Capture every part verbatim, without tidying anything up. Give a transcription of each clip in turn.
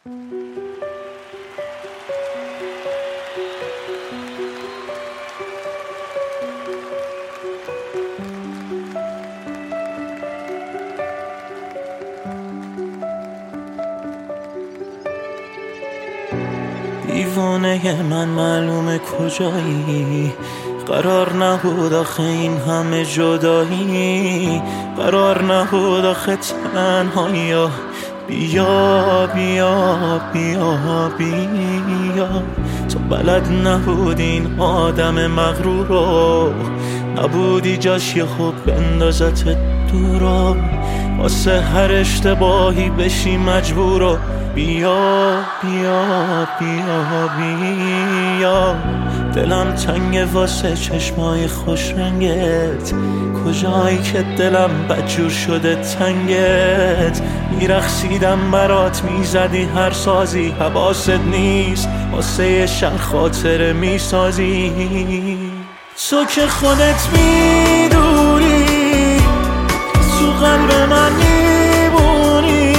دیوانه من معلومه کجایی، قرار نبود آخه این همه جدایی، قرار نبود آخه تنهایی. بیا بیا بیا بیا، تو بلد نبودی این آدم مغرور رو، نبودی جاش یه خوب بندازت دورا، واسه هر اشتباهی بشی مجبورو. بیا بیا بیا بیا، دلم تنگه واسه چشمای خوش رنگت، کجایی که دلم بدجور شده تنگت. میرخصیدم برات میزدی هر سازی، حواست نیست واسه یه شهر خاطره میسازی. تو که خودت میدونی تو قلب من میمونی،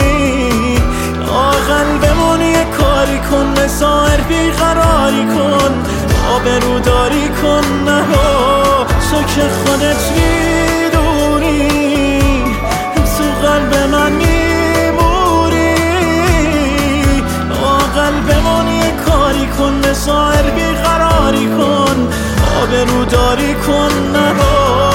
آقل بمونی یه کاری کن، بسایر بیقراری کن، آبروداری کن نها. تو که خودت میدونی تو قلب من میمونی، آقل بمونی یه کاری کن، بسایر بیقراری کن، آبروداری کن نها.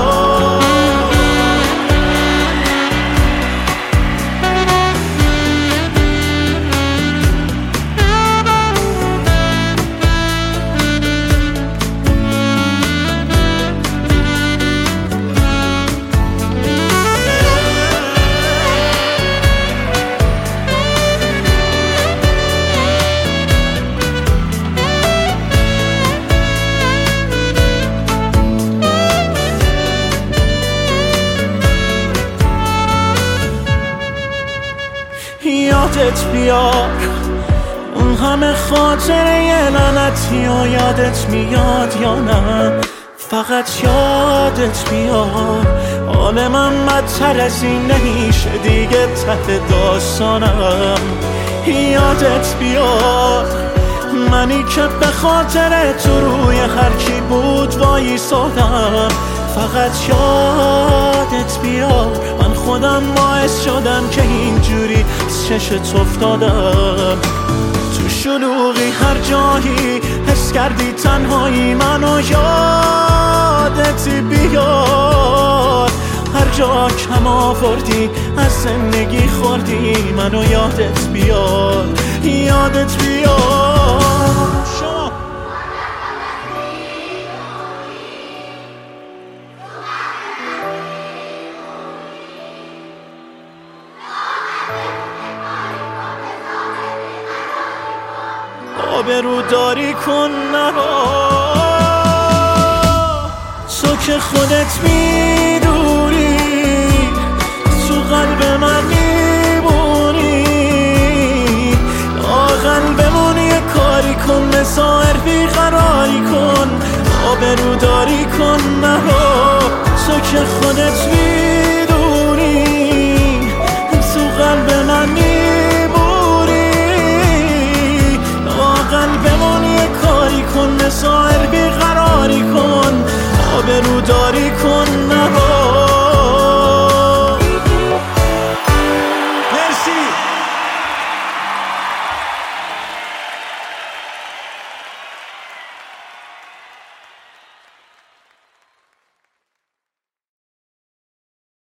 یادت بیار اون همه خاطره یه لعنتی و یادت میاد یا نه، فقط یادت بیار حال من بدتر از این نمیشه دیگه ته داستانم. یادت بیار منی که به خاطر تو روی هر کی بود وایسادم، فقط یادت بیار من خودم باعث شدم که اینجوری چشت افتادم. تو شلوغی هر جایی حس کردی تنهایی، منو یادت بیار هر جا کم آوردی از زندگی خوردی، منو یادت بیار یادت بیار. آبروداری کن نها. تو که خودت میدونی تو قلب من میمونی، آقل بمونی یه کاری کن، بسایر بیقراری کن، آبروداری کن نها. تو که خودت میدونی تو قلب من میمونی، آقل بمونی یه کاری کن، بسایر بیقراری کن، آبروداری